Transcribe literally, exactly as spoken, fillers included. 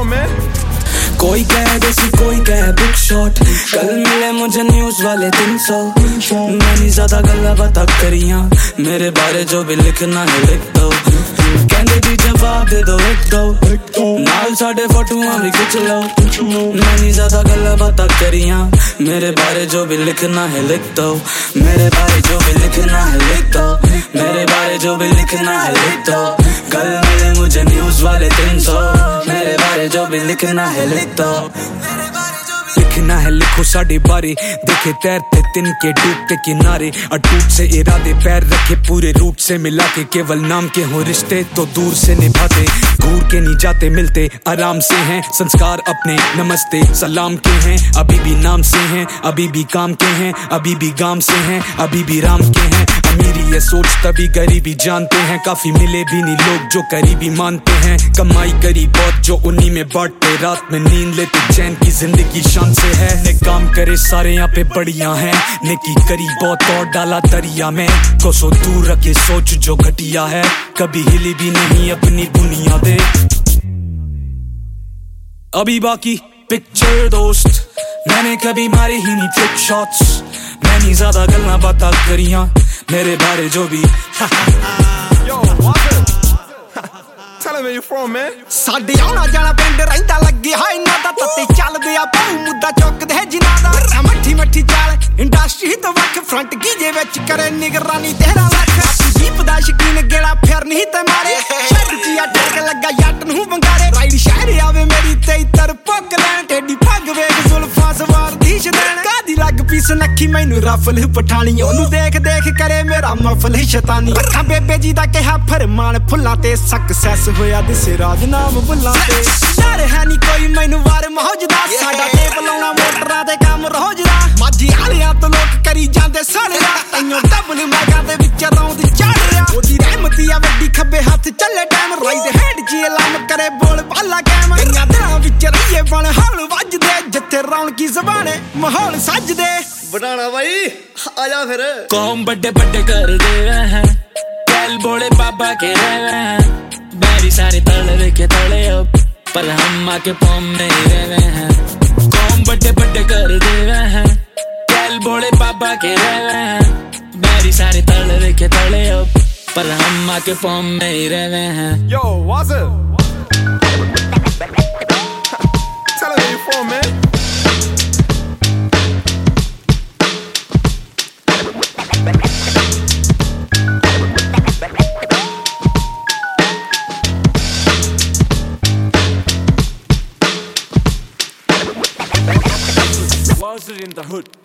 from, man? कोई कह देसी कोई कह बिग शॉट, कल मिले मुझे न्यूज वाले तीन सौ। मैंने ज्यादा गल्ला बात करियां, मेरे बारे जो भी लिखना है लिख दो। कहंदे जी जवाब दे दो एक दो, नाल साढ़े फोटोआं भी खिच लो। मैंने ज्यादा गल्ला बात करियां, मेरे बारे जो भी लिखना है लिख दो। मेरे बारे जो भी लिखना है लिख दो, मेरे बारे जो भी लिखना है लिख दो। कल मिले मुझे न्यूज वाले तीन सौ, मेरे बारे जो भी लिखना है लिख दो। लिखना है लिखो साढ़े बारे, देखे तैरते तिनके डूबते किनारे। अटूट से इरादे पैर रखे पूरे रूट से मिला के, केवल नाम के हो रिश्ते तो दूर से निभाते। घूर के नहीं जाते मिलते आराम से हैं, संस्कार अपने नमस्ते सलाम के हैं। अभी भी नाम से हैं, अभी भी काम के हैं, अभी भी गांव से हैं, अभी भी राम के हैं। अमीरी ये सोच तभी गरीबी जानते हैं, काफी मिले भी नहीं लोग जो करीबी मानते हैं। कमाई करी बहुत जो उन्हीं में बांटते, रात में नींद लेते चैन की जिंदगी शान से है। ने काम करे सारे यहाँ पे बढ़िया हैं, नेकी करी बहुत और डाला दरिया में। कोसों दूर रखे सोच जो घटिया है, कभी हिली भी नहीं अपनी बुनियादें। अभी बाकी पिक्चर दोस्त, मैंने कभी मारे ही नहीं ट्रिक शॉट्स। मैंने ज्यादा गल्ला बात करियां, मेरे बारे जो भी Yo, what's up? Tell him where you from, man. साडे आउणा जाना पिंड रहिंदा लगे हाय ना दा तत्ते चलदे आ बहु मुद्दा चुकदे है जिना दा। मट्ठी मट्ठी चाल इंडस्ट्री तो वख फ्रंट कीजे विच करे निगरानी तेरा लख। दीप दा शकीन गेड़ा फिर नहीं ते मारे, शहर जिया टेक लगा जट नूं बंगारे। राइड शहर आवे मेरी ते इतर पक लैन, टेडी पग वेख जुल्फां सवार दीश देन। कादी लग पीस नखी मैनू रफल पठानी, ओनू देख देख करे मेरा मफल शैतानी। अखां बेबे जी दा कहा फरमान फुल्लां ते सक्सेस होया दिसे राज नाम बुल्लां ते। डर है नी कोई मैनू वार मौज दा, साडा टेप लाउणा मोटरां ते काम रोज दा। माझी आलियां तो लोक करी जांदे सड़िया, तैयों डबल मैगा दे विच रौंद चढ़ रिया। ओदी रहमती आ वड्डी खब्बे हत्थ चले टाइम, राइट हैंड जी लाम करे बोल बाला कैम। कईयां दिलां विच रहिए बण हौल वजदे, जिथे रौनकी ज़बाने माहौल सजदे। बनाना भाई आजा फिर। कौम बड़े बड़े कर दे हैं, कैल बोले बाबा के रहे हैं। बैरी सारे तले के तले अब, पर हम आके पौम नहीं रहे हैं। कौम बड़े बड़े कर दे हैं, कैल बोले बाबा के रहे हैं। बैरी सारे तले के तले अब, पर हम आके पौम नहीं रहे हैं। Yo, what's up? Tell him where you from, man. Was it in the hood?